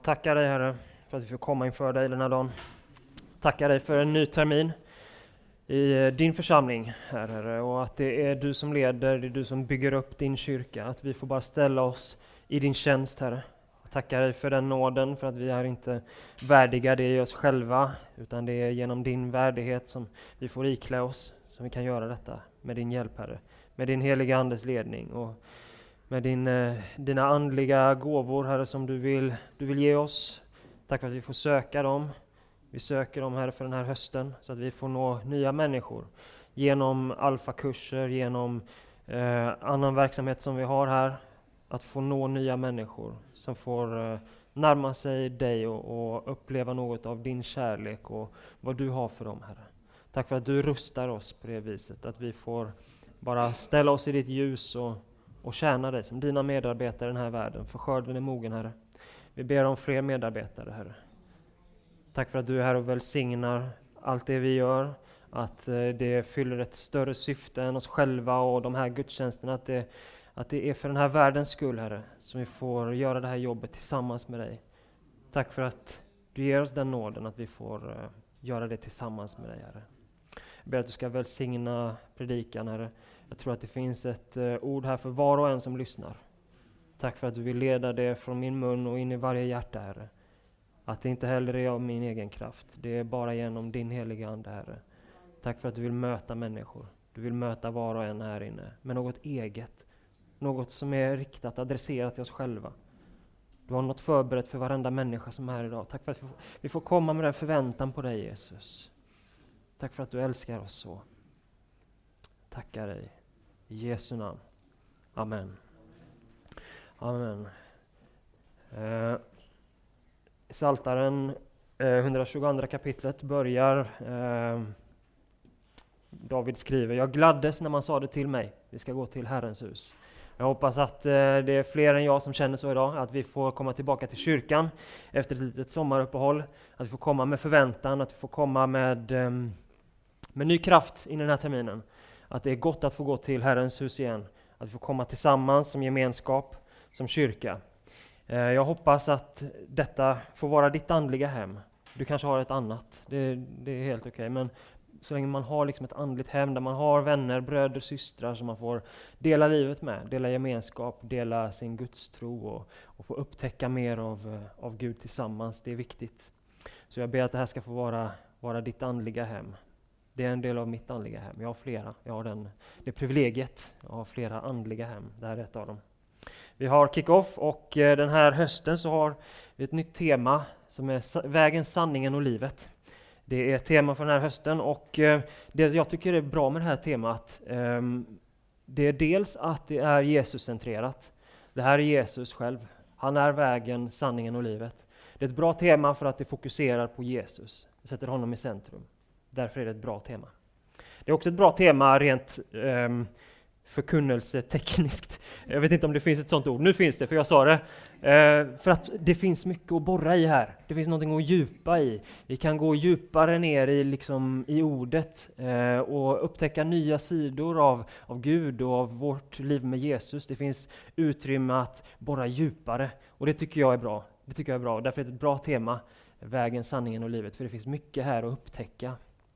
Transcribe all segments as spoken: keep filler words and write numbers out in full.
Jag tackar dig, Herre, för att vi får komma inför dig den här dagen. Tackar dig för en ny termin i din församling, Herre, och att det är du som leder, det är du som bygger upp din kyrka. Att vi får bara ställa oss i din tjänst, Herre. Jag tackar dig för den nåden, för att vi är inte värdiga det i oss själva, utan det är genom din värdighet som vi får iklä oss, som vi kan göra detta med din hjälp, Herre. Med din heliga andes ledning och med din, eh, dina andliga gåvor, Herre, som du vill, du vill ge oss. Tack för att vi får söka dem. Vi söker dem, Herre, för den här hösten så att vi får nå nya människor genom alfakurser, genom eh, annan verksamhet som vi har här. Att få nå nya människor som får eh, närma sig dig och, och uppleva något av din kärlek och vad du har för dem, Herre. Tack för att du rustar oss på det viset, att vi får bara ställa oss i ditt ljus och och tjäna dig som dina medarbetare i den här världen. För skörden är mogen, Herre. Vi ber om fler medarbetare, Herre. Tack för att du är här och välsignar allt det vi gör. Att eh, det fyller ett större syfte än oss själva och de här gudstjänsterna. Att det, att det är för den här världens skull, Herre, som vi får göra det här jobbet tillsammans med dig. Tack för att du ger oss den nåden att vi får eh, göra det tillsammans med dig, Herre. Jag ber att du ska välsigna predikan, Herre. Jag tror att det finns ett uh, ord här för var och en som lyssnar. Tack för att du vill leda det från min mun och in i varje hjärta, Herre. Att det inte heller är av min egen kraft. Det är bara genom din heliga ande, Herre. Tack för att du vill möta människor. Du vill möta var och en här inne med något eget. Något som är riktat, adresserat till oss själva. Du har något förberett för varenda människa som är här idag. Tack för att vi får, vi får komma med den förväntan på dig, Jesus. Tack för att du älskar oss så. Tackar dig. I Jesu namn. Amen. Amen. Eh, Psaltaren eh, etthundratjugoandra kapitlet börjar. Eh, David skriver: Jag gladdes när man sa det till mig. Vi ska gå till Herrens hus. Jag hoppas att eh, det är fler än jag som känner så idag. Att vi får komma tillbaka till kyrkan efter ett litet sommaruppehåll. Att vi får komma med förväntan. Att vi får komma med, eh, med ny kraft in i den här terminen. Att det är gott att få gå till Herrens hus igen. Att vi får komma tillsammans som gemenskap, som kyrka. Eh, jag hoppas att detta får vara ditt andliga hem. Du kanske har ett annat, det, det är helt okej. Okay. Men så länge man har liksom ett andligt hem där man har vänner, bröder, systrar som man får dela livet med. Dela gemenskap, dela sin gudstro och, och få upptäcka mer av, av Gud tillsammans. Det är viktigt. Så jag ber att det här ska få vara, vara ditt andliga hem. Det är en del av mitt andliga hem. Jag har flera. Jag har den, det privilegiet. Jag har flera andliga hem. Det här är ett av dem. Vi har kick-off och eh, den här hösten så har vi ett nytt tema som är sa- vägen, sanningen och livet. Det är ett tema för den här hösten och eh, det jag tycker är bra med det här temat eh, det är dels att det är Jesus-centrerat. Det här är Jesus själv. Han är vägen, sanningen och livet. Det är ett bra tema för att det fokuserar på Jesus. Det sätter honom i centrum. Därför är det ett bra tema. Det är också ett bra tema rent um, förkunnelsetekniskt. Jag vet inte om det finns ett sånt ord. Nu finns det, för jag sa det. Uh, för att det finns mycket att borra i här. Det finns någonting att djupa i. Vi kan gå djupare ner i, liksom, i ordet uh, och upptäcka nya sidor av, av Gud och av vårt liv med Jesus. Det finns utrymme att borra djupare. Och det tycker jag är bra. Det tycker jag är bra. Därför är det ett bra tema. Vägen, sanningen och livet. För det finns mycket här att upptäcka.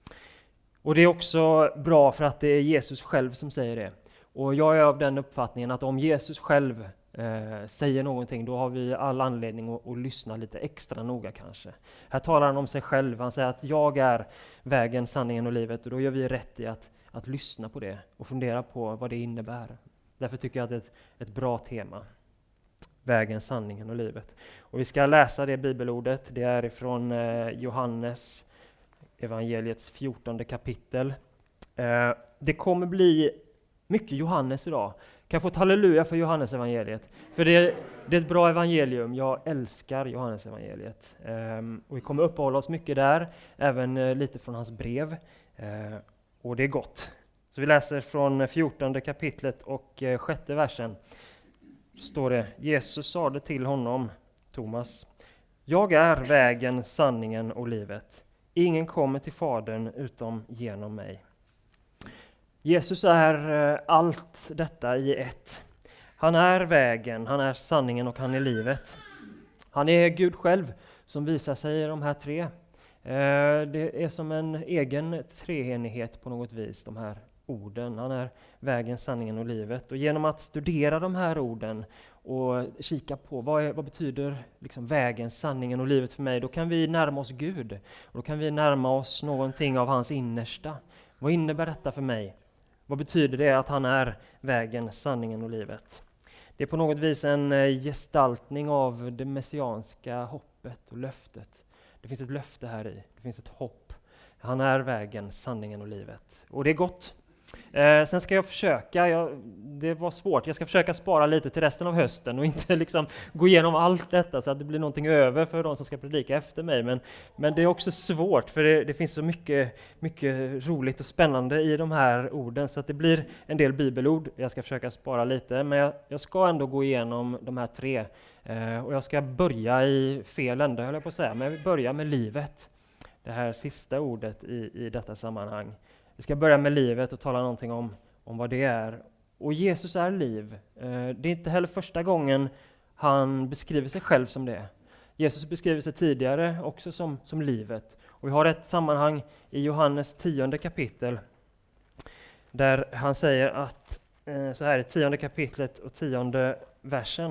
Och det är också bra för att det är Jesus själv som säger det. Och jag är av den uppfattningen att om Jesus själv eh, säger någonting, då har vi all anledning att, att lyssna lite extra noga kanske. Här talar han om sig själv. Han säger att jag är vägen, sanningen och livet. Och då gör vi rätt i att, att lyssna på det och fundera på vad det innebär. Därför tycker jag att det är ett, ett bra tema. Vägen, sanningen och livet. Och vi ska läsa det bibelordet. Det är ifrån eh, Johannes evangeliets fjortonde kapitel. Eh, det kommer bli mycket Johannes idag. Kan jag få ett halleluja för Johannes evangeliet? För det, det är ett bra evangelium. Jag älskar Johannes evangeliet. Eh, och vi kommer uppehålla oss mycket där. Även eh, lite från hans brev. Eh, och det är gott. Så vi läser från fjortonde kapitlet och eh, sjätte versen. Står det: Jesus sade till honom, Thomas: Jag är vägen, sanningen och livet. Ingen kommer till Fadern utom genom mig. Jesus är allt detta i ett. Han är vägen, han är sanningen och han är livet. Han är Gud själv som visar sig i de här tre. Eh, det är som en egen treenighet på något vis, de här orden. Han är vägen, sanningen och livet. Och genom att studera de här orden och kika på vad, är, vad betyder liksom vägen, sanningen och livet för mig, då kan vi närma oss Gud. Och då kan vi närma oss någonting av hans innersta. Vad innebär detta för mig? Vad betyder det att han är vägen, sanningen och livet? Det är på något vis en gestaltning av det messianska hoppet och löftet. Det finns ett löfte här i, det finns ett hopp. Han är vägen, sanningen och livet. Och det är gott. Eh, sen ska jag försöka, jag, det var svårt, jag ska försöka spara lite till resten av hösten och inte liksom gå igenom allt detta så att det blir någonting över för de som ska predika efter mig. Men, men det är också svårt för det, det finns så mycket, mycket roligt och spännande i de här orden så att det blir en del bibelord. Jag ska försöka spara lite, men jag, jag ska ändå gå igenom de här tre. Eh, och jag ska börja i fel ände, höll jag på att säga, men jag vill börja med livet. Det här sista ordet i, i detta sammanhang. Vi ska börja med livet och tala någonting om, om vad det är. Och Jesus är liv. Eh, det är inte heller första gången han beskriver sig själv som det. Jesus beskriver sig tidigare också som, som livet. Och vi har ett sammanhang i Johannes tionde kapitel där han säger att eh, så här i tionde kapitlet och tionde versen.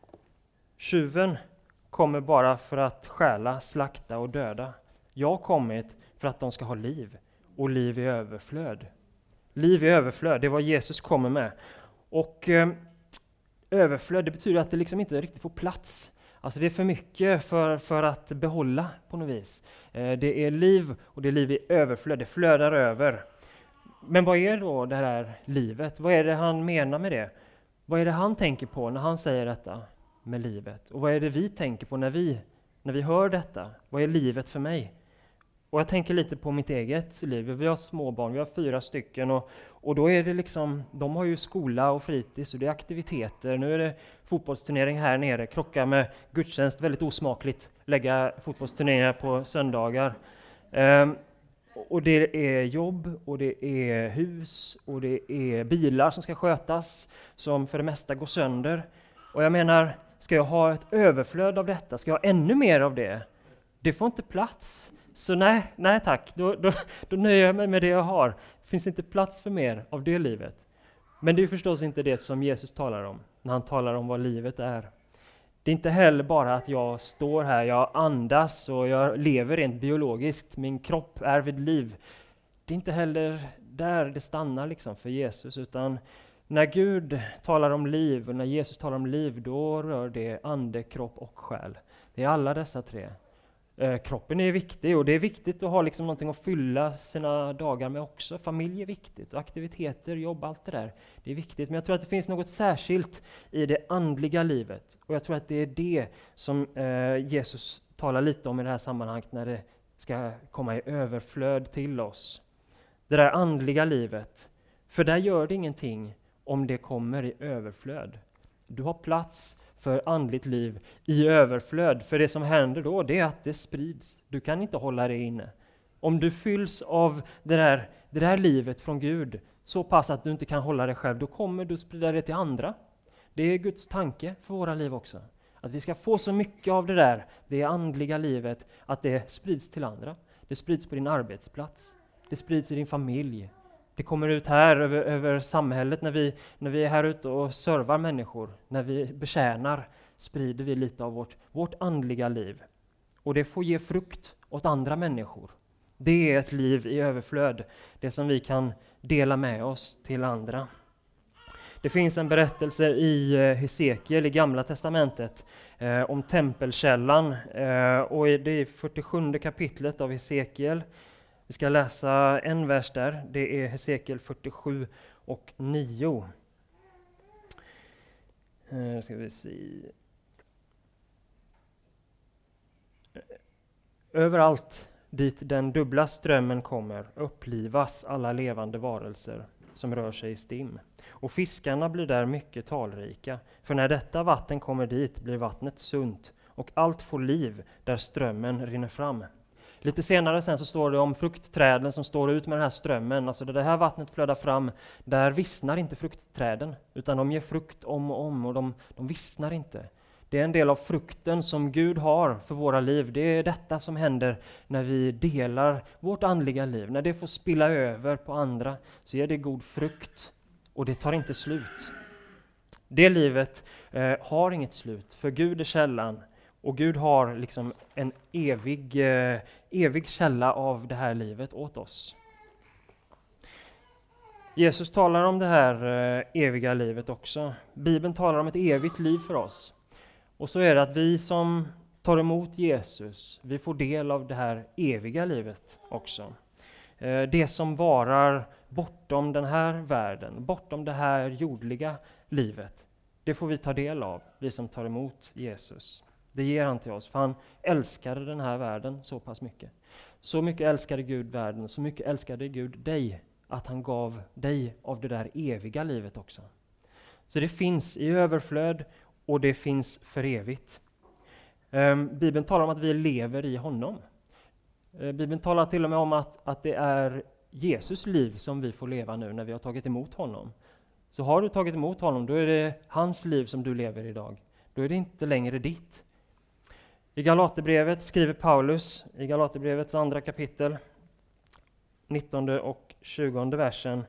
Tjuven kommer bara för att stjäla, slakta och döda. Jag har kommit för att de ska ha liv. Och liv i överflöd. Liv i överflöd, det är vad Jesus kommer med. Och eh, överflöd, det betyder att det liksom inte riktigt får plats. Alltså det är för mycket för, för att behålla på något vis. Eh, det är liv och det är liv i överflöd, det flödar över. Men vad är då det här livet? Vad är det han menar med det? Vad är det han tänker på när han säger detta med livet? Och vad är det vi tänker på när vi, när vi hör detta? Vad är livet för mig? Och jag tänker lite på mitt eget liv. Vi har småbarn, vi har fyra stycken och, och då är det liksom, de har ju skola och fritids och det är aktiviteter. Nu är det fotbollsturnering här nere, krocka med gudstjänst, väldigt osmakligt lägga fotbollsturneringar på söndagar. Um, och det är jobb och det är hus och det är bilar som ska skötas som för det mesta går sönder. Och jag menar, ska jag ha ett överflöd av detta? Ska jag ha ännu mer av det? Det får inte plats. Så nej, nej tack, då, då, då nöjer jag mig med det jag har. Det finns inte plats för mer av det livet. Men det är förstås inte det som Jesus talar om, när han talar om vad livet är. Det är inte heller bara att jag står här, jag andas och jag lever rent biologiskt, min kropp är vid liv. Det är inte heller där det stannar liksom för Jesus, utan när Gud talar om liv och när Jesus talar om liv, då rör det ande, kropp och själ. Det är alla dessa tre. Kroppen är viktig och det är viktigt att ha liksom någonting att fylla sina dagar med också. Familj är viktigt och aktiviteter, jobb, allt det där. Det är viktigt, men jag tror att det finns något särskilt i det andliga livet. Och jag tror att det är det som eh, Jesus talar lite om i det här sammanhanget när det ska komma i överflöd till oss. Det där andliga livet, för där gör det ingenting om det kommer i överflöd. Du har plats för andligt liv i överflöd. För det som händer då, det är att det sprids. Du kan inte hålla det inne. Om du fylls av det där, det där livet från Gud så pass att du inte kan hålla det själv, då kommer du sprida det till andra. Det är Guds tanke för våra liv också. Att vi ska få så mycket av det där, det andliga livet, att det sprids till andra. Det sprids på din arbetsplats. Det sprids i din familj. Det kommer ut här över, över samhället när vi, när vi är här ute och servar människor. När vi betjänar sprider vi lite av vårt, vårt andliga liv. Och det får ge frukt åt andra människor. Det är ett liv i överflöd. Det som vi kan dela med oss till andra. Det finns en berättelse i Hesekiel i Gamla testamentet eh, om tempelkällan. Eh, och det är fyrtiosjunde kapitlet av Hesekiel. Vi ska läsa en vers där. Det är Hesekiel fyrtiosju och nio. Eh, ska vi se. Överallt dit den dubbla strömmen kommer upplivas alla levande varelser som rör sig i stim. Och fiskarna blir där mycket talrika. För när detta vatten kommer dit blir vattnet sunt och allt får liv där strömmen rinner fram. Lite senare sen så står det om fruktträden som står ut med den här strömmen. Alltså där det här vattnet flödar fram, där vissnar inte fruktträden. Utan de ger frukt om och om och de, de vissnar inte. Det är en del av frukten som Gud har för våra liv. Det är detta som händer när vi delar vårt andliga liv. När det får spilla över på andra så ger det god frukt och det tar inte slut. Det livet eh, har inget slut, för Gud är källan och Gud har liksom en evig, eh, evig källa av det här livet åt oss. Jesus talar om det här eh, eviga livet också. Bibeln talar om ett evigt liv för oss. Och så är det att vi som tar emot Jesus, vi får del av det här eviga livet också. Eh, det som varar bortom den här världen, bortom det här jordliga livet. Det får vi ta del av, vi som tar emot Jesus. Det ger han till oss, för han älskade den här världen så pass mycket. Så mycket älskade Gud världen, så mycket älskade Gud dig, att han gav dig av det där eviga livet också. Så det finns i överflöd och det finns för evigt. Um, Bibeln talar om att vi lever i honom. Uh, Bibeln talar till och med om att, att det är Jesus liv som vi får leva nu när vi har tagit emot honom. Så har du tagit emot honom, då är det hans liv som du lever idag. Då är det inte längre ditt. I Galaterbrevet skriver Paulus, i Galaterbrevets andra kapitel, nittonde och tjugonde versen,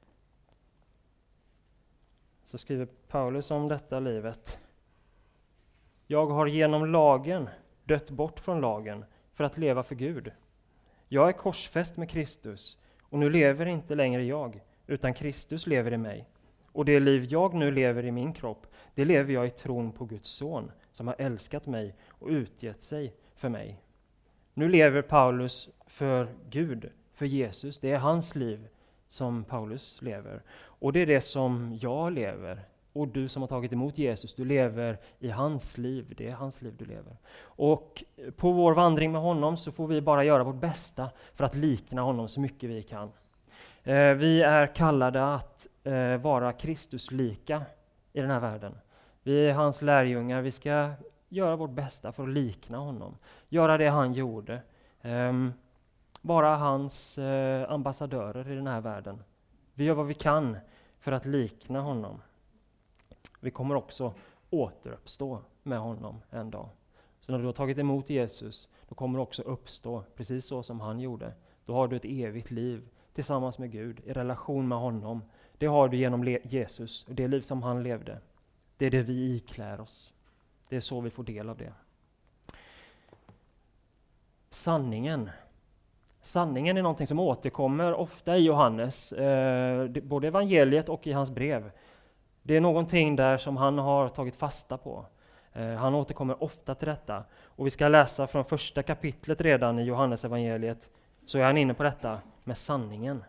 så skriver Paulus om detta livet. Jag har genom lagen dött bort från lagen för att leva för Gud. Jag är korsfäst med Kristus och nu lever inte längre jag, utan Kristus lever i mig. Och det liv jag nu lever i min kropp, det lever jag i tron på Guds son som har älskat mig och utgett sig för mig. Nu lever Paulus för Gud, för Jesus. Det är hans liv som Paulus lever. Och det är det som jag lever. Och du som har tagit emot Jesus, du lever i hans liv. Det är hans liv du lever. Och på vår vandring med honom så får vi bara göra vårt bästa för att likna honom så mycket vi kan. Eh, vi är kallade att eh, vara Kristuslika i den här världen. Vi är hans lärjungar. Vi ska göra vårt bästa för att likna honom. Göra det han gjorde. Eh, vara hans eh, ambassadörer i den här världen. Vi gör vad vi kan för att likna honom. Vi kommer också återuppstå med honom en dag. Så när du har tagit emot Jesus, då kommer du också uppstå precis så som han gjorde. Då har du ett evigt liv tillsammans med Gud, i relation med honom. Det har du genom le- Jesus, och det liv som han levde. Det är det vi iklär oss. Det är så vi får del av det. Sanningen. Sanningen är någonting som återkommer ofta i Johannes, eh, både evangeliet och i hans brev. Det är någonting där som han har tagit fasta på. Eh, han återkommer ofta till detta. Och vi ska läsa från första kapitlet redan i Johannes evangeliet, så är han inne på detta med sanningen.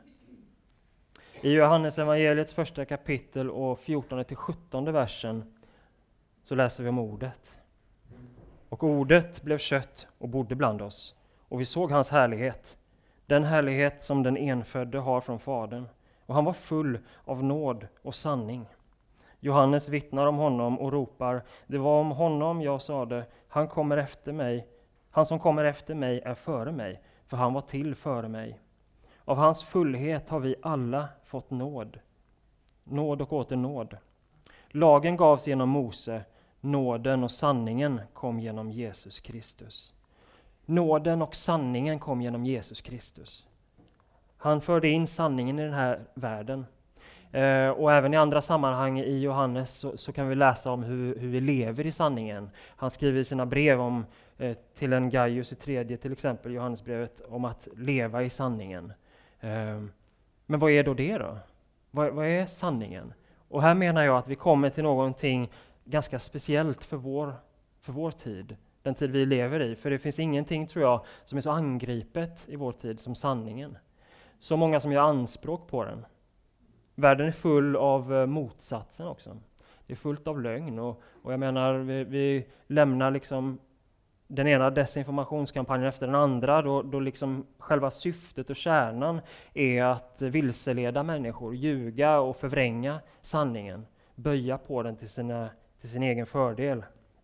I Johannes evangeliets första kapitel och fjortonde till sjuttonde versen så läser vi om ordet. Och ordet blev kött och bodde bland oss, och vi såg hans härlighet. Den härlighet som den enfödde har från Fadern, och han var full av nåd och sanning. Johannes vittnar om honom och ropar: det var om honom jag sade, han kommer efter mig. Han som kommer efter mig är före mig, för han var till före mig. Av hans fullhet har vi alla fått nåd. Nåd och åter nåd. Lagen gavs genom Mose, nåden och sanningen kom genom Jesus Kristus. Nåden och sanningen kom genom Jesus Kristus. Han förde in sanningen i den här världen. Eh, och även i andra sammanhang i Johannes så, så kan vi läsa om hur, hur vi lever i sanningen. Han skriver i sina brev om eh, till en Gaius i tredje, till exempel Johannesbrevet, om att leva i sanningen. Eh, men vad är då det då? Vad, vad är sanningen? Och här menar jag att vi kommer till någonting ganska speciellt för vår, för vår tid. Den tid vi lever i. För det finns ingenting, tror jag, som är så angripet i vår tid som sanningen. Så många som gör anspråk på den. Världen är full av uh, motsatsen också. Det är fullt av lögn. Och, och jag menar, vi, vi lämnar liksom den ena desinformationskampanjen efter den andra. Då, då liksom själva syftet och kärnan är att vilseleda människor. Ljuga och förvränga sanningen. Böja på den till, sina, till sin egen fördel.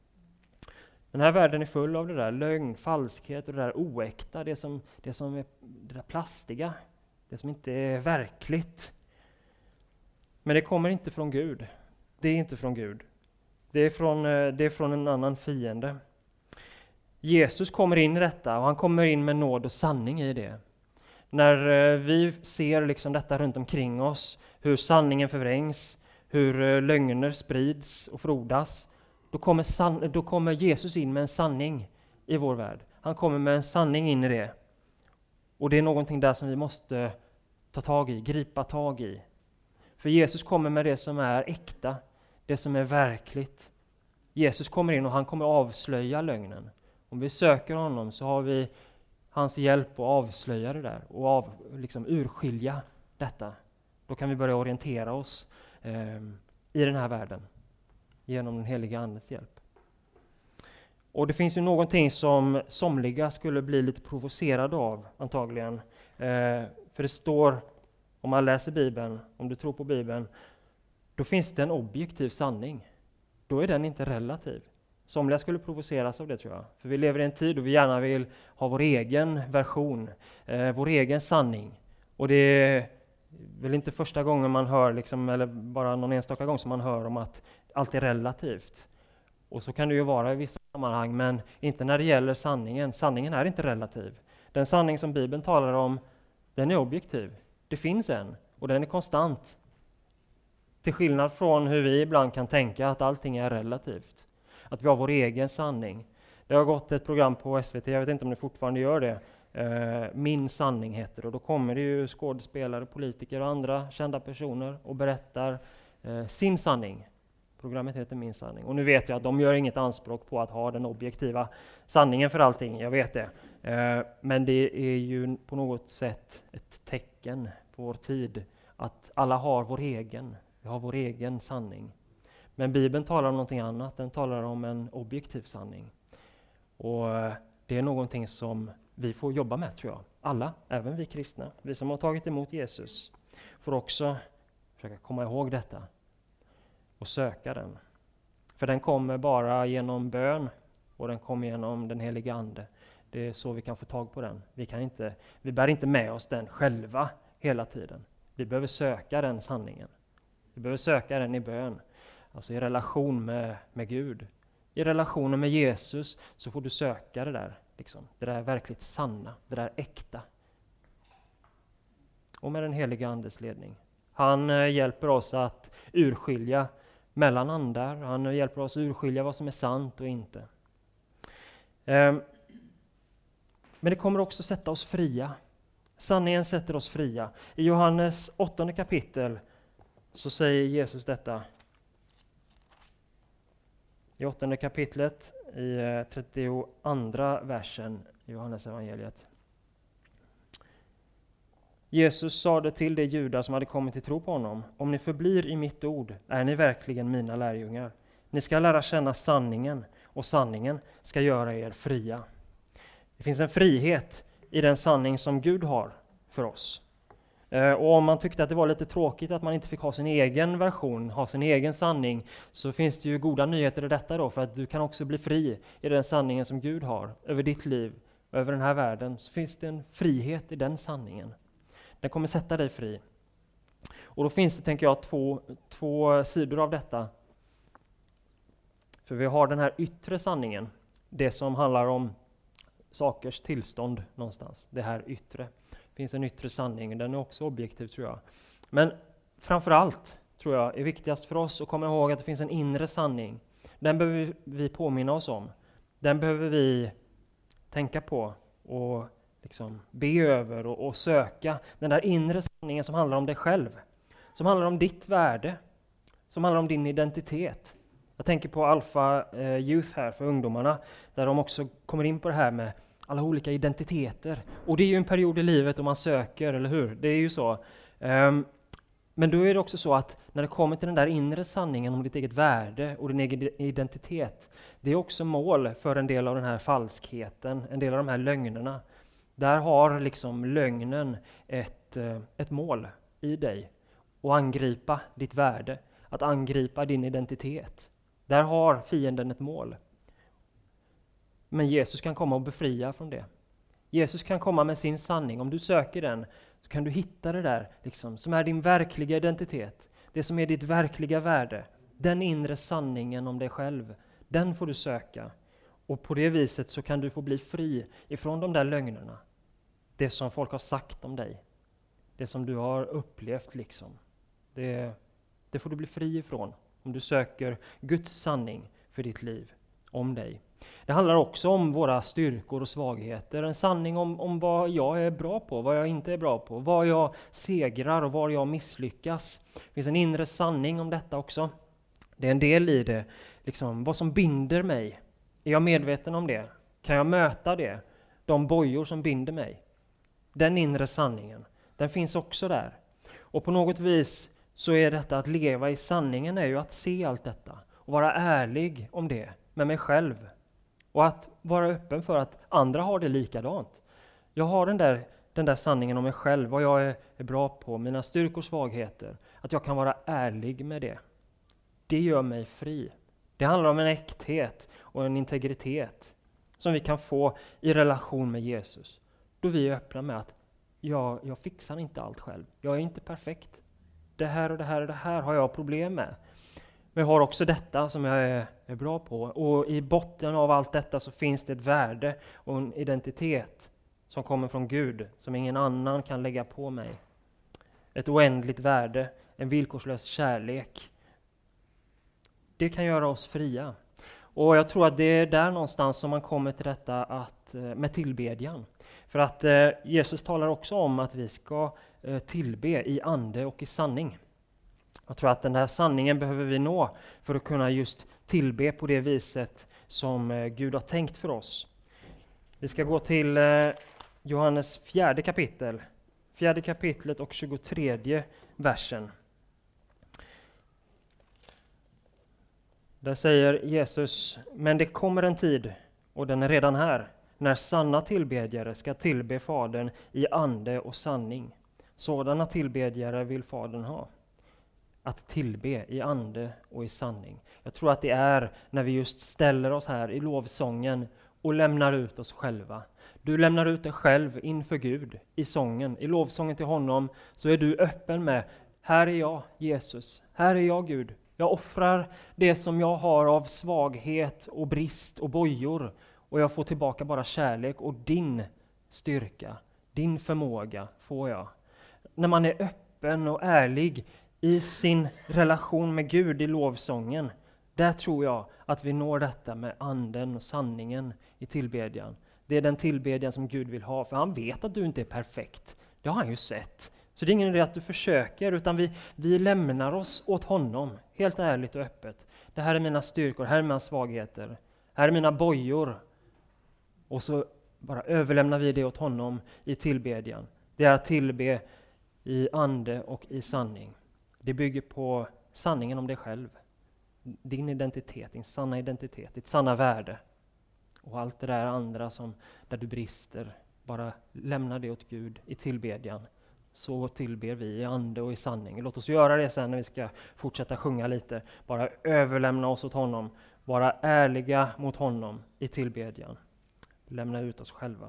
Den här världen är full av det där lögn, falskhet och det där oäkta. Det som, det som är det där plastiga. Det som inte är verkligt. Men det kommer inte från Gud. Det är inte från Gud. Det är från, det är från en annan fiende. Jesus kommer in i detta och han kommer in med nåd och sanning i det. När vi ser liksom detta runt omkring oss, hur sanningen förvrängs, hur lögner sprids och frodas, då kommer, san- då kommer Jesus in med en sanning i vår värld. Han kommer med en sanning in i det. Och det är någonting där som vi måste ta tag i, gripa tag i. För Jesus kommer med det som är äkta, det som är verkligt. Jesus kommer in och han kommer avslöja lögnen. Om vi söker honom så har vi hans hjälp att avslöja det där och av, liksom urskilja detta. Då kan vi börja orientera oss eh, i den här världen genom den heliga Andes hjälp. Och det finns ju någonting som somliga skulle bli lite provocerade av antagligen. Eh, för det står, om man läser Bibeln, om du tror på Bibeln, då finns det en objektiv sanning. Då är den inte relativ. Somliga skulle provoceras av det, tror jag. För vi lever i en tid då vi gärna vill ha vår egen version, eh, vår egen sanning. Och det är väl inte första gången man hör, liksom, eller bara någon enstaka gång som man hör om att allt är relativt. Och så kan det ju vara i vissa sammanhang, men inte när det gäller sanningen. Sanningen är inte relativ. Den sanning som Bibeln talar om, den är objektiv. Det finns en, och den är konstant. Till skillnad från hur vi ibland kan tänka att allting är relativt. Att vi har vår egen sanning. Det har gått ett program på S V T, jag vet inte om det fortfarande gör det. Eh, Min sanning heter det. Och då kommer det ju skådespelare, politiker och andra kända personer och berättar eh, sin sanning. Programmet heter Min sanning. Och nu vet jag att de gör inget anspråk på att ha den objektiva sanningen för allting, jag vet det. Eh, men det är ju på något sätt ett tecken på vår tid att alla har vår egen, vi har vår egen sanning. Men Bibeln talar om någonting annat, den talar om en objektiv sanning. Och det är någonting som vi får jobba med, tror jag. Alla, även vi kristna, vi som har tagit emot Jesus, får också försöka komma ihåg detta och söka den. För den kommer bara genom bön och den kommer genom den heliga Ande. Det är så vi kan få tag på den. Vi, kan inte, vi bär inte med oss den själva hela tiden. Vi behöver söka den sanningen. Vi behöver söka den i bön. Alltså i relation med, med Gud. I relationen med Jesus så får du söka det där. Liksom. Det där verkligt sanna. Det där äkta. Och med den heliga Andes ledning. Han eh, hjälper oss att urskilja mellan andar. Han eh, hjälper oss att urskilja vad som är sant och inte. Eh, men det kommer också sätta oss fria. Sanningen sätter oss fria. I Johannes åttonde kapitel så säger Jesus detta. I åttonde kapitlet, i trettioandra versen i Johannes evangeliet. Jesus sade till de judar som hade kommit till tro på honom: om ni förblir i mitt ord är ni verkligen mina lärjungar. Ni ska lära känna sanningen, och sanningen ska göra er fria. Det finns en frihet i den sanning som Gud har för oss. Och om man tyckte att det var lite tråkigt att man inte fick ha sin egen version, ha sin egen sanning, så finns det ju goda nyheter i detta då, för att du kan också bli fri i den sanningen som Gud har över ditt liv, över den här världen. Så finns det en frihet i den sanningen. Den kommer sätta dig fri. Och då finns det, tänker jag, två, två sidor av detta. För vi har den här yttre sanningen, det som handlar om sakers tillstånd någonstans, det här yttre. Det finns en yttre sanning, den är också objektiv, tror jag. Men framförallt, tror jag, är viktigast för oss att komma ihåg att det finns en inre sanning. Den behöver vi påminna oss om. Den behöver vi tänka på och liksom be över och, och söka. Den där inre sanningen som handlar om dig själv. Som handlar om ditt värde. Som handlar om din identitet. Jag tänker på Alpha eh, Youth här för ungdomarna, där de också kommer in på det här med alla olika identiteter. Och det är ju en period i livet då man söker, eller hur? Det är ju så. Um, men då är det också så att när det kommer till den där inre sanningen om ditt eget värde och din egen identitet, det är också mål för en del av den här falskheten, en del av de här lögnerna. Där har liksom lögnen ett, ett mål i dig, att angripa ditt värde, att angripa din identitet. Där har fienden ett mål. Men Jesus kan komma och befria från det. Jesus kan komma med sin sanning. Om du söker den så kan du hitta det där liksom, som är din verkliga identitet. Det som är ditt verkliga värde. Den inre sanningen om dig själv, den får du söka. Och på det viset så kan du få bli fri ifrån de där lögnerna. Det som folk har sagt om dig. Det som du har upplevt liksom. Det, det får du bli fri ifrån om du söker Guds sanning för ditt liv, om dig. Det handlar också om våra styrkor och svagheter. En sanning om, om vad jag är bra på, vad jag inte är bra på. Vad jag segrar och var jag misslyckas. Det finns en inre sanning om detta också. Det är en del i det. Liksom, vad som binder mig. Är jag medveten om det? Kan jag möta det? De bojor som binder mig. Den inre sanningen, den finns också där. Och på något vis så är detta att leva i sanningen är ju att se allt detta. Och vara ärlig om det med mig själv. Och att vara öppen för att andra har det likadant. Jag har den där, den där sanningen om mig själv, vad jag är, är bra på, mina styrkor och svagheter. Att jag kan vara ärlig med det. Det gör mig fri. Det handlar om en äkthet och en integritet som vi kan få i relation med Jesus. Då vi är öppna med att jag, jag fixar inte allt själv. Jag är inte perfekt. Det här och det här och det här har jag problem med. Men jag har också detta som jag är, är bra på. Och i botten av allt detta så finns det ett värde och en identitet som kommer från Gud. Som ingen annan kan lägga på mig. Ett oändligt värde. En villkorslös kärlek. Det kan göra oss fria. Och jag tror att det är där någonstans som man kommer till detta att, med tillbedjan. För att eh, Jesus talar också om att vi ska eh, tillbe i ande och i sanning. Jag tror att den här sanningen behöver vi nå för att kunna just tillbe på det viset som eh, Gud har tänkt för oss. Vi ska gå till eh, Johannes fjärde kapitel. Fjärde kapitlet och tjugotredje versen. Där säger Jesus, men det kommer en tid, och den är redan här, när sanna tillbedjare ska tillbe Fadern i ande och sanning. Sådana tillbedjare vill Fadern ha. Att tillbe i ande och i sanning. Jag tror att det är när vi just ställer oss här i lovsången och lämnar ut oss själva. Du lämnar ut dig själv inför Gud i sången, i lovsången till honom, så är du öppen med, här är jag Jesus, här är jag Gud. Jag offrar det som jag har av svaghet och brist och bojor. Och jag får tillbaka bara kärlek och din styrka, din förmåga får jag. När man är öppen och ärlig i sin relation med Gud i lovsången. Där tror jag att vi når detta med anden och sanningen i tillbedjan. Det är den tillbedjan som Gud vill ha. För han vet att du inte är perfekt. Det har han ju sett. Så det är ingen idé att du försöker, utan vi, vi lämnar oss åt honom. Helt ärligt och öppet. Det här är mina styrkor, här är mina svagheter. Här är mina bojor. Och så bara överlämnar vi det åt honom i tillbedjan. Det är att tillbe i ande och i sanning. Det bygger på sanningen om dig själv. Din identitet, din sanna identitet, ditt sanna värde. Och allt det där andra som där du brister, bara lämna det åt Gud i tillbedjan. Så tillber vi i ande och i sanning. Låt oss göra det sen när vi ska fortsätta sjunga lite. Bara överlämna oss åt honom. Vara ärliga mot honom i tillbedjan. Lämna ut oss själva.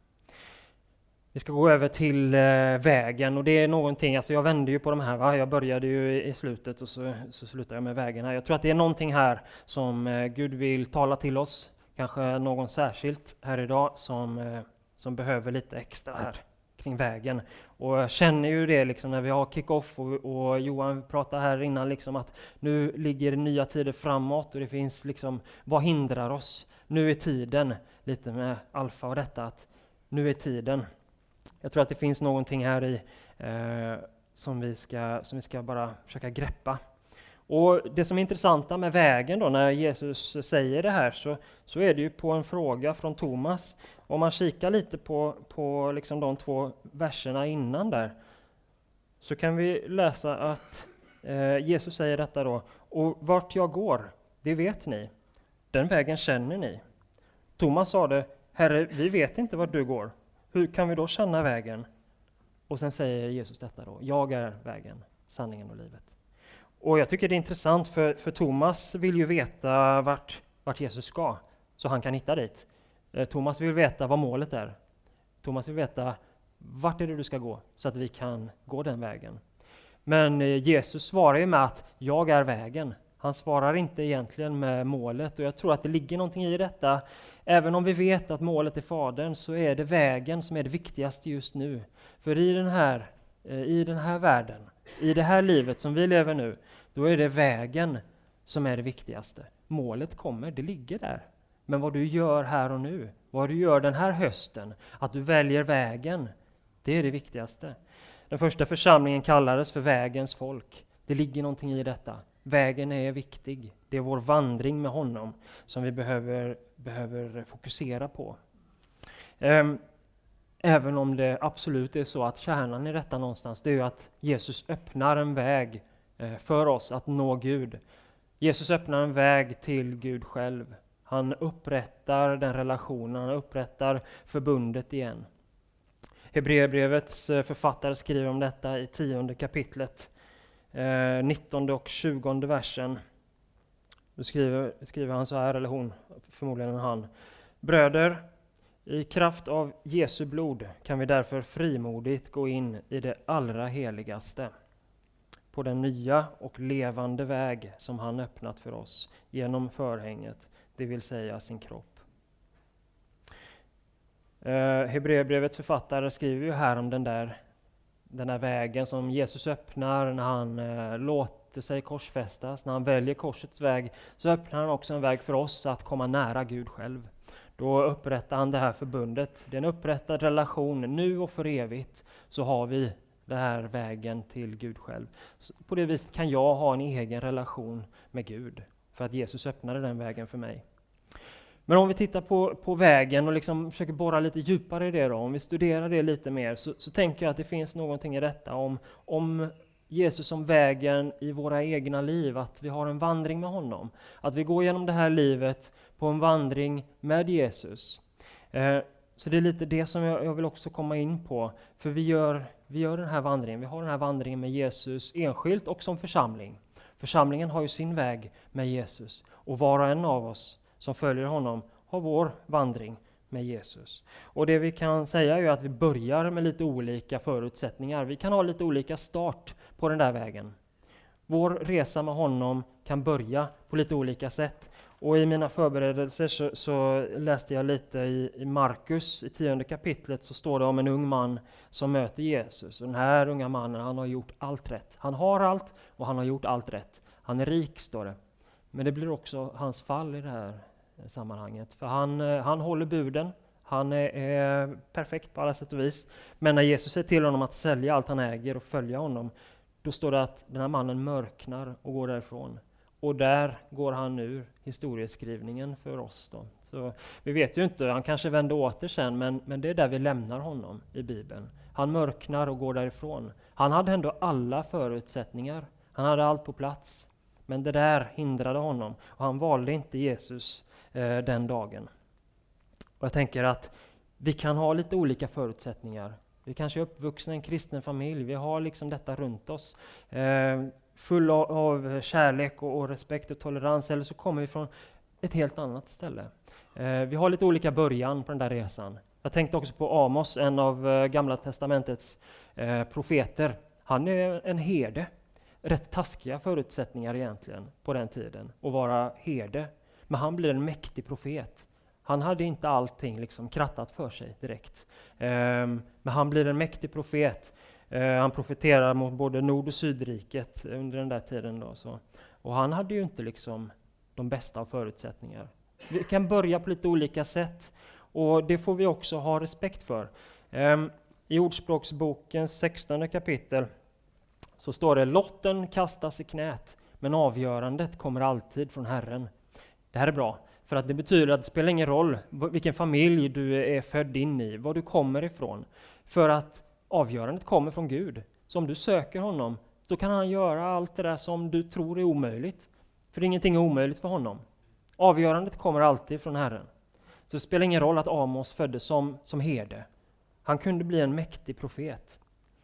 Vi ska gå över till eh, vägen, och det är någonting, alltså jag vände ju på de här, va? Jag började ju i, i slutet och så, så slutar jag med vägen här. Jag tror att det är någonting här som eh, Gud vill tala till oss. Kanske någon särskilt här idag som, eh, som behöver lite extra här kring vägen. Och jag känner ju det liksom när vi har kick-off och, och Johan pratade här innan liksom att nu ligger nya tider framåt och det finns liksom, vad hindrar oss? Nu är tiden, lite med alfa och detta, att nu är tiden. Jag tror att det finns någonting här i eh, som, vi ska, som vi ska bara försöka greppa. Och det som är intressanta med vägen då, när Jesus säger det här, så, så är det ju på en fråga från Thomas. Om man kikar lite på, på liksom de två verserna innan där, så kan vi läsa att eh, Jesus säger detta då. Och vart jag går, det vet ni. Den vägen känner ni. Thomas sa det, Herre, vi vet inte vart du går. Hur kan vi då känna vägen? Och sen säger Jesus detta då. Jag är vägen, sanningen och livet. Och jag tycker det är intressant för, för Thomas vill ju veta vart, vart Jesus ska. Så han kan hitta dit. Eh, Thomas vill veta vad målet är. Thomas vill veta vart är det du ska gå. Så att vi kan gå den vägen. Men eh, Jesus svarar ju med att jag är vägen. Han svarar inte egentligen med målet, och jag tror att det ligger någonting i detta. Även om vi vet att målet är Fadern, så är det vägen som är det viktigaste just nu. För i den här, i den här världen, i det här livet som vi lever nu, då är det vägen som är det viktigaste. Målet kommer, det ligger där. Men vad du gör här och nu, vad du gör den här hösten, att du väljer vägen, det är det viktigaste. Den första församlingen kallades för vägens folk. Det ligger någonting i detta. Vägen är viktig. Det är vår vandring med honom som vi behöver, behöver fokusera på. Även om det absolut är så att kärnan i detta någonstans, det är att Jesus öppnar en väg för oss att nå Gud. Jesus öppnar en väg till Gud själv. Han upprättar den relationen, han upprättar förbundet igen. Hebreerbrevets författare skriver om detta i tionde kapitlet, eh, nittonde och tjugonde versen. Då skriver, skriver han så här, eller hon, förmodligen han. Bröder, i kraft av Jesu blod kan vi därför frimodigt gå in i det allra heligaste, på den nya och levande väg som han öppnat för oss genom förhänget, det vill säga sin kropp. Uh, Hebreerbrevets författare skriver ju här om den där, den där vägen som Jesus öppnar när han uh, låter sig korsfästas. När han väljer korsets väg, så öppnar han också en väg för oss att komma nära Gud själv. Då upprättar han det här förbundet. Det är en upprättad relation nu och för evigt, så har vi den här vägen till Gud själv. Så på det viset kan jag ha en egen relation med Gud, för att Jesus öppnade den vägen för mig. Men om vi tittar på, på vägen och liksom försöker borra lite djupare i det då, om vi studerar det lite mer, så, så tänker jag att det finns någonting i detta om, om Jesus som vägen i våra egna liv, att vi har en vandring med honom. Att vi går genom det här livet på en vandring med Jesus. Eh, så det är lite det som jag, jag vill också komma in på, för vi gör, vi gör den här vandringen, vi har den här vandringen med Jesus enskilt och som församling. Församlingen har ju sin väg med Jesus, och var och en av oss som följer honom har vår vandring med Jesus. Och det vi kan säga är att vi börjar med lite olika förutsättningar. Vi kan ha lite olika start på den där vägen. Vår resa med honom kan börja på lite olika sätt. Och i mina förberedelser så, så läste jag lite i, i Markus, i tionde kapitlet, så står det om en ung man som möter Jesus. Och den här unga mannen, han har gjort allt rätt. Han har allt och han har gjort allt rätt. Han är rik, står det. Men det blir också hans fall i det här sammanhanget. För han, han håller buden, han är, är perfekt på alla sätt och vis. Men när Jesus säger till honom att sälja allt han äger och följa honom, då står det att den här mannen mörknar och går därifrån. Och där går han ur historieskrivningen för oss då. Så vi vet ju inte, han kanske vänder åter sen, men, men det är där vi lämnar honom i Bibeln. Han mörknar och går därifrån. Han hade ändå alla förutsättningar, han hade allt på plats. Men det där hindrade honom, och han valde inte Jesus eh, den dagen. Och jag tänker att vi kan ha lite olika förutsättningar. Vi kanske är uppvuxna i en kristen familj, vi har liksom detta runt oss. Eh, full av, av kärlek och, och respekt och tolerans, eller så kommer vi från ett helt annat ställe. Eh, vi har lite olika början på den där resan. Jag tänkte också på Amos, en av eh, Gamla testamentets eh, profeter. Han är en herde. Rätt taskiga förutsättningar egentligen på den tiden att vara herde. Men han blir en mäktig profet. Han hade inte allting liksom krattat för sig direkt. Um, men han blir en mäktig profet. Uh, han profeterar mot både nord- och sydriket under den där tiden. Då, så. Och han hade ju inte liksom de bästa av förutsättningar. Vi kan börja på lite olika sätt. Och det får vi också ha respekt för. Um, I Ordspråksbokens sextonde kapitel så står det: lotten kastas i knät, men avgörandet kommer alltid från Herren. Det här är bra, för att det betyder att det spelar ingen roll vilken familj du är född in i, var du kommer ifrån. För att avgörandet kommer från Gud. Så om du söker honom, så kan han göra allt det där som du tror är omöjligt. För ingenting är omöjligt för honom. Avgörandet kommer alltid från Herren. Så det spelar ingen roll att Amos föddes som, som herde. Han kunde bli en mäktig profet.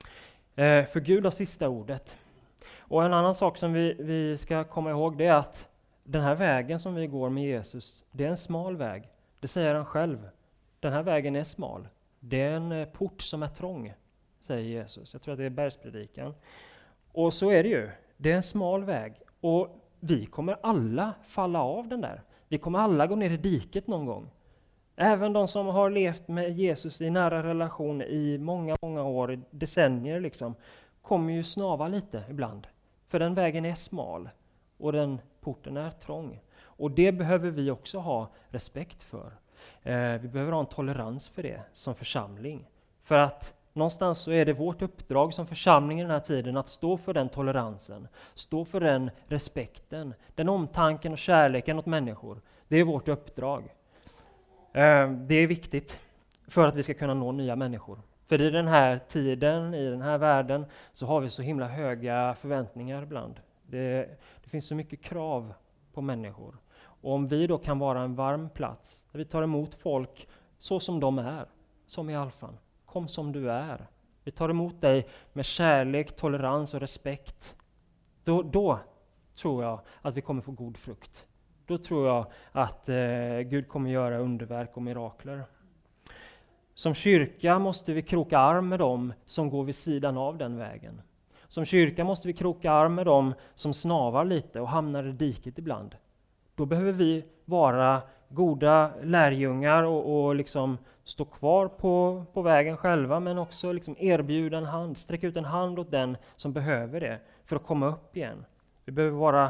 Eh, för Gud har sista ordet. Och en annan sak som vi, vi ska komma ihåg, det är att den här vägen som vi går med Jesus, det är en smal väg. Det säger han själv. Den här vägen är smal. Det är en port som är trång, säger Jesus. Jag tror att det är Bergspredikan. Och så är det ju. Det är en smal väg. Och vi kommer alla falla av den där. Vi kommer alla gå ner i diket någon gång. Även de som har levt med Jesus i nära relation i många, många år, i decennier liksom, kommer ju snava lite ibland. För den vägen är smal och den porten är trång. Och det behöver vi också ha respekt för. Eh, vi behöver ha en tolerans för det som församling. För att någonstans så är det vårt uppdrag som församling i den här tiden att stå för den toleransen. Stå för den respekten, den omtanken och kärleken åt människor. Det är vårt uppdrag. Eh, det är viktigt för att vi ska kunna nå nya människor. För i den här tiden, i den här världen, så har vi så himla höga förväntningar ibland. Det, det finns så mycket krav på människor. Och om vi då kan vara en varm plats, där vi tar emot folk så som de är, som i Alfan. Kom som du är. Vi tar emot dig med kärlek, tolerans och respekt. Då, då tror jag att vi kommer få god frukt. Då tror jag att eh, Gud kommer göra underverk och mirakler. Som kyrka måste vi kroka arm med dem som går vid sidan av den vägen. Som kyrka måste vi kroka arm med dem som snavar lite och hamnar i diket ibland. Då behöver vi vara goda lärjungar och, och liksom stå kvar på, på vägen själva, men också liksom erbjuda en hand, sträcka ut en hand åt den som behöver det för att komma upp igen. Vi behöver vara,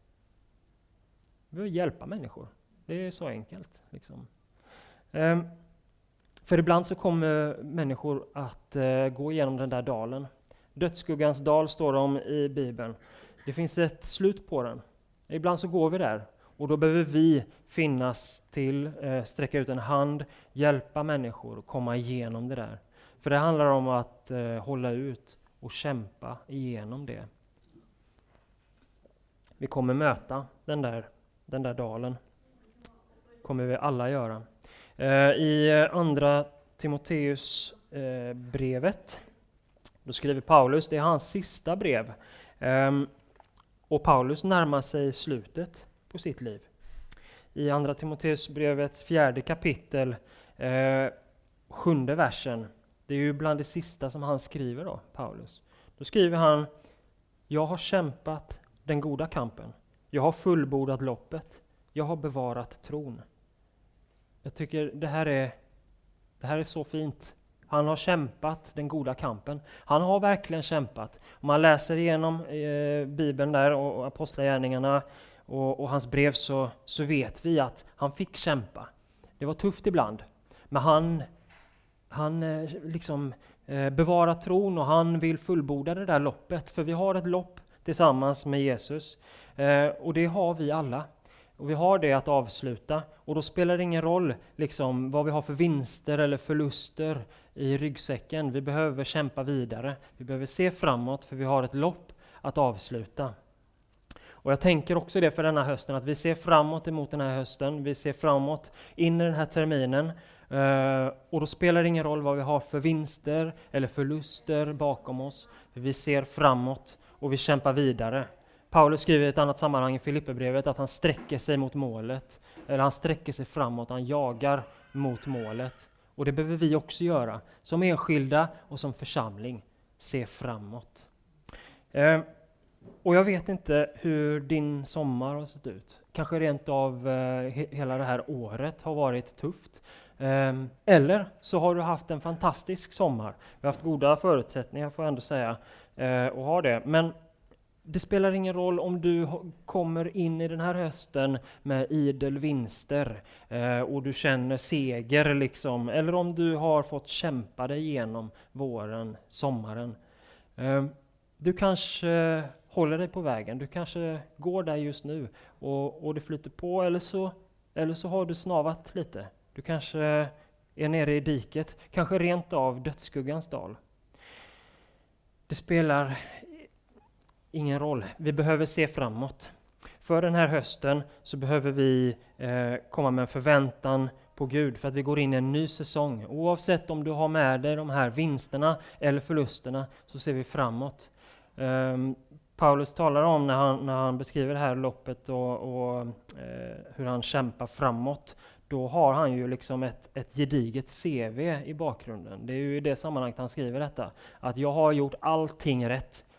vi behöver hjälpa människor. Det är så enkelt. Liksom. Um, för ibland så kommer människor att uh, gå igenom den där dalen. Dödsskuggans dal står det om i Bibeln. Det finns ett slut på den. Ibland så går vi där. Och då behöver vi finnas till, eh, sträcka ut en hand, hjälpa människor och komma igenom det där. För det handlar om att eh, hålla ut och kämpa igenom det. Vi kommer möta den där, den där dalen. Kommer vi alla göra. Eh, I andra Timoteus eh, brevet, då skriver Paulus, det är hans sista brev. Eh, och Paulus närmar sig slutet på sitt liv. I andra Timoteus brevets fjärde kapitel, eh, sjunde versen, det är ju bland det sista som han skriver då, Paulus. Då skriver han: jag har kämpat den goda kampen. Jag har fullbordat loppet. Jag har bevarat tron. Jag tycker det här är, det här är så fint. Han har kämpat den goda kampen. Han har verkligen kämpat. Om man läser igenom eh, Bibeln där och, och apostlagärningarna och, och hans brev så, så vet vi att han fick kämpa. Det var tufft ibland. Men han, han eh, liksom eh, bevarar tron och han vill fullborda det där loppet. För vi har ett lopp tillsammans med Jesus. Eh, och det har vi alla. Och vi har det att avsluta. Och då spelar det ingen roll liksom, vad vi har för vinster eller förluster i ryggsäcken. Vi behöver kämpa vidare. Vi behöver se framåt för vi har ett lopp att avsluta. Och jag tänker också det för denna hösten, att vi ser framåt emot den här hösten. Vi ser framåt in i den här terminen. Uh, och då spelar det ingen roll vad vi har för vinster eller förluster bakom oss. För vi ser framåt och vi kämpar vidare. Paulus skriver i ett annat sammanhang i Filipperbrevet att han sträcker sig mot målet. Eller han sträcker sig framåt, han jagar mot målet. Och det behöver vi också göra. Som enskilda och som församling. Se framåt. Uh, Och jag vet inte hur din sommar har sett ut. Kanske rent av eh, he- hela det här året har varit tufft. Eh, eller så har du haft en fantastisk sommar. Vi har haft goda förutsättningar får jag ändå säga eh, och ha det. Men det spelar ingen roll om du ho- kommer in i den här hösten med idel vinster eh, och du känner seger liksom. Eller om du har fått kämpa dig igenom våren, sommaren. Eh, du kanske håller dig på vägen. Du kanske går där just nu och, och det flyter på, eller så, eller så har du snavat lite. Du kanske är nere i diket, kanske rent av dödsskuggans dal. Det spelar ingen roll. Vi behöver se framåt. För den här hösten så behöver vi eh, komma med en förväntan på Gud för att vi går in i en ny säsong. Oavsett om du har med dig de här vinsterna eller förlusterna så ser vi framåt. Um, Paulus talar om när han, när han beskriver det här loppet och, och eh, hur han kämpar framåt. Då har han ju liksom ett, ett gediget C V i bakgrunden. Det är ju i det sammanhanget han skriver detta. Att jag har gjort allting rätt.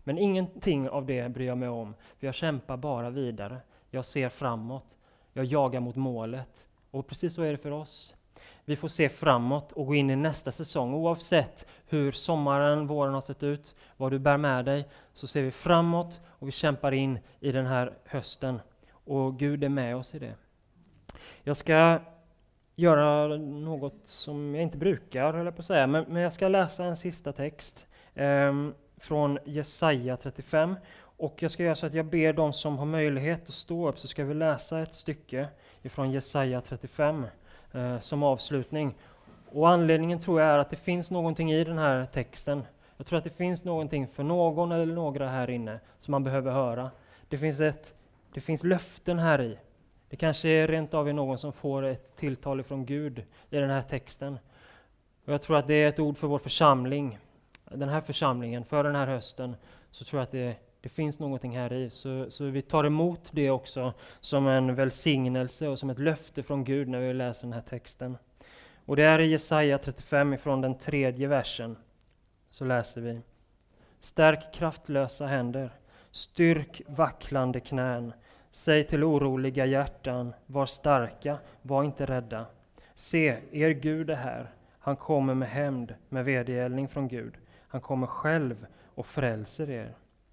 Men ingenting av det bryr jag mig om, för jag kämpar bara vidare. Jag ser framåt, jag jagar mot målet. Och precis så är det för oss. Vi får se framåt och gå in i nästa säsong. Oavsett hur sommaren, våren har sett ut, vad du bär med dig, så ser vi framåt och vi kämpar in i den här hösten. Och Gud är med oss i det. Jag ska göra något som jag inte brukar, eller på att säga, men, men jag ska läsa en sista text eh, från Jesaja trettiofem. Och jag ska göra så att jag ber de som har möjlighet att stå upp, så ska vi läsa ett stycke ifrån Jesaja trettiofem eh, som avslutning. Och anledningen tror jag är att det finns någonting i den här texten. Jag tror att det finns någonting för någon eller några här inne som man behöver höra. Det finns, ett, det finns löften här i. Det kanske är rent av är någon som får ett tilltal ifrån Gud i den här texten. Och jag tror att det är ett ord för vår församling. Den här församlingen, för den här hösten, så tror jag att det, det finns någonting här i. Så, så vi tar emot det också som en välsignelse och som ett löfte från Gud när vi läser den här texten. Och det är i Jesaja trettiofem ifrån den tredje versen. Så läser vi: Stärk kraftlösa händer, styrk vacklande knän. Säg till oroliga hjärtan, var starka, var inte rädda. Se, er Gud är här. Han kommer med hämnd, med vedergällning från Gud. Han kommer själv och frälser er.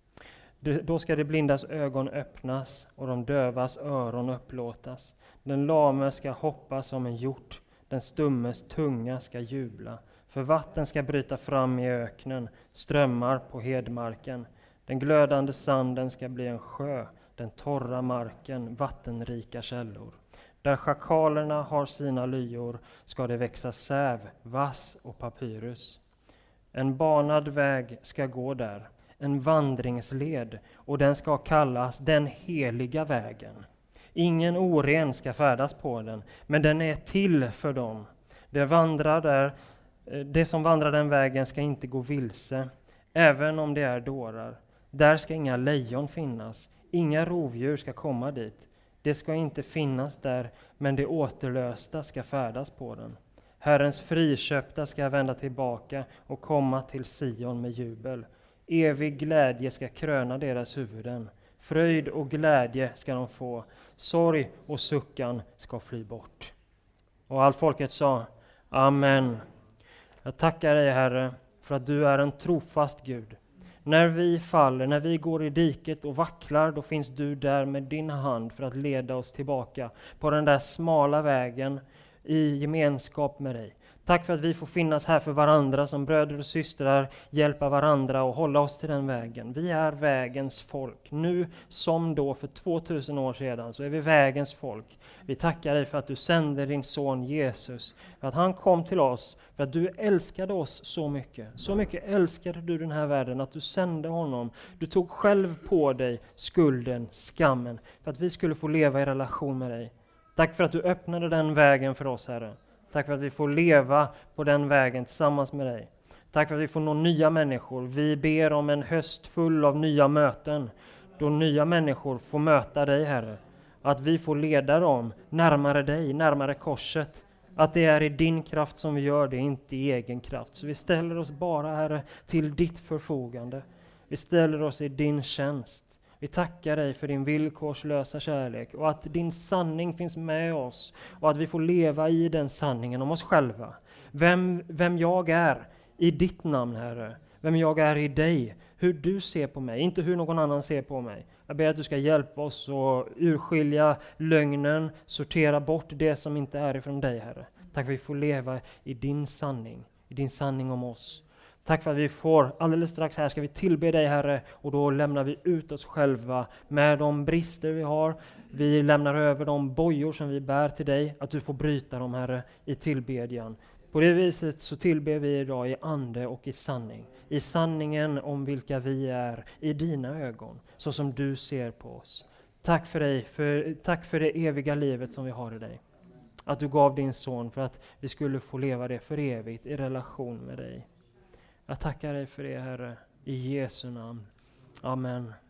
Då ska de blindas ögon öppnas och de dövas öron upplåtas. Den lame ska hoppa som en hjort, den stummes tunga ska jubla. För vatten ska bryta fram i öknen, strömmar på hedmarken. Den glödande sanden ska bli en sjö, den torra marken, vattenrika källor. Där schakalerna har sina lyor ska det växa säv, vass och papyrus. En banad väg ska gå där, en vandringsled, och den ska kallas den heliga vägen. Ingen oren ska färdas på den, men den är till för dem. Det, vandrar där, det som vandrar den vägen ska inte gå vilse, även om det är dårar. Där ska inga lejon finnas, inga rovdjur ska komma dit. Det ska inte finnas där, men det återlösta ska färdas på den. Herrens friköpta ska vända tillbaka och komma till Sion med jubel. Evig glädje ska kröna deras huvuden. Fröjd och glädje ska de få. Sorg och suckan ska fly bort. Och allt folket sa: Amen. Jag tackar dig, Herre, för att du är en trofast Gud. När vi faller, när vi går i diket och vacklar, då finns du där med din hand för att leda oss tillbaka på den där smala vägen i gemenskap med dig. Tack för att vi får finnas här för varandra som bröder och systrar, hjälpa varandra och hålla oss till den vägen. Vi är vägens folk. Nu som då för tvåtusen år sedan så är vi vägens folk. Vi tackar dig för att du sände din son Jesus, för att han kom till oss, för att du älskade oss så mycket. Så mycket älskade du den här världen att du sände honom. Du tog själv på dig skulden, skammen, för att vi skulle få leva i relation med dig. Tack för att du öppnade den vägen för oss, Herre. Tack för att vi får leva på den vägen tillsammans med dig. Tack för att vi får nå nya människor. Vi ber om en höst full av nya möten, då nya människor får möta dig, Herre. Att vi får leda dem närmare dig, närmare korset. Att det är i din kraft som vi gör det, inte i egen kraft. Så vi ställer oss bara, Herre, till ditt förfogande. Vi ställer oss i din tjänst. Vi tackar dig för din villkorslösa kärlek och att din sanning finns med oss och att vi får leva i den sanningen om oss själva. Vem, vem jag är i ditt namn, Herre. Vem jag är i dig. Hur du ser på mig, inte hur någon annan ser på mig. Jag ber att du ska hjälpa oss att urskilja lögnen, sortera bort det som inte är ifrån dig, Herre. Tack för att vi får leva i din sanning, i din sanning om oss. Tack för att vi får, alldeles strax här ska vi tillbe dig, Herre, och då lämnar vi ut oss själva med de brister vi har. Vi lämnar över de bojor som vi bär till dig, att du får bryta dem, Herre, i tillbedjan. På det viset så tillber vi idag i ande och i sanning. I sanningen om vilka vi är i dina ögon, så som du ser på oss. Tack för dig, för, tack för det eviga livet som vi har i dig. Att du gav din son för att vi skulle få leva det för evigt i relation med dig. Jag tackar dig för det, Herre, i Jesu namn. Amen.